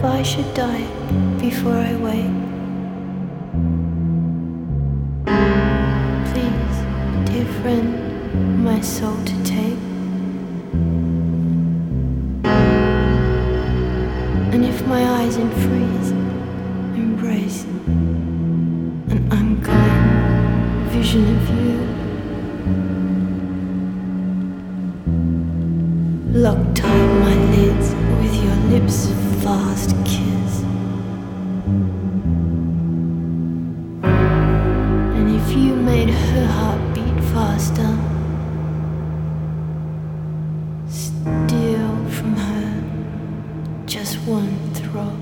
I should die before I wake, please, dear friend, my soul to take. And if my eyes in freeze embrace an unkind vision of you, lock tight my lids with your lips' fast kiss. And if you made her heart beat faster, steal from her just one throb.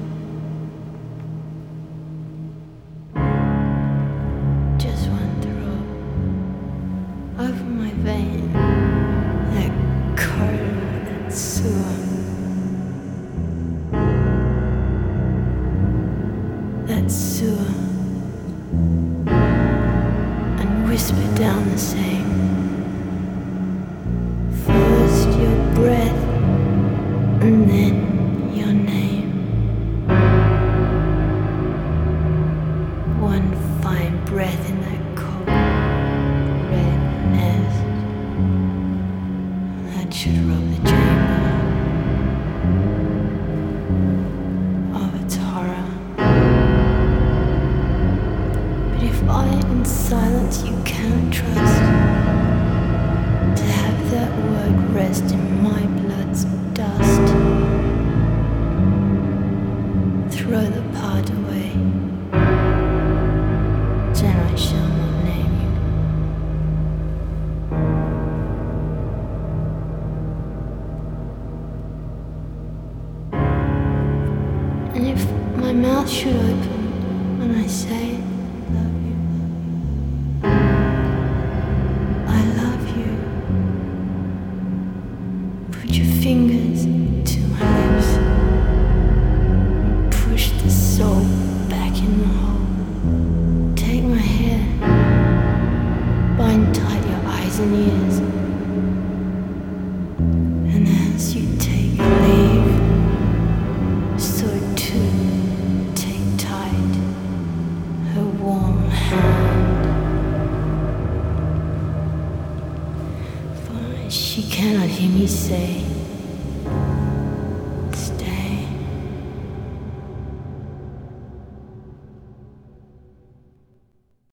Just one throb over my vein, that curve, that sewer, that sewer, and whisper down the same. First your breath, and then your name. One fine breath in that cold red nest that should rob the chamber of its horror. But if I in silence you can't trust, to have that word rest in my blood's dust, throw the part away, then I shall not name you. And if my mouth should open when I say love you, I love you, put your fingers to my lips, push the soul back in the hole. Take my hair, bind tight your eyes and ears, and as you take your leave, so too take tight her warm hand. For she cannot hear me say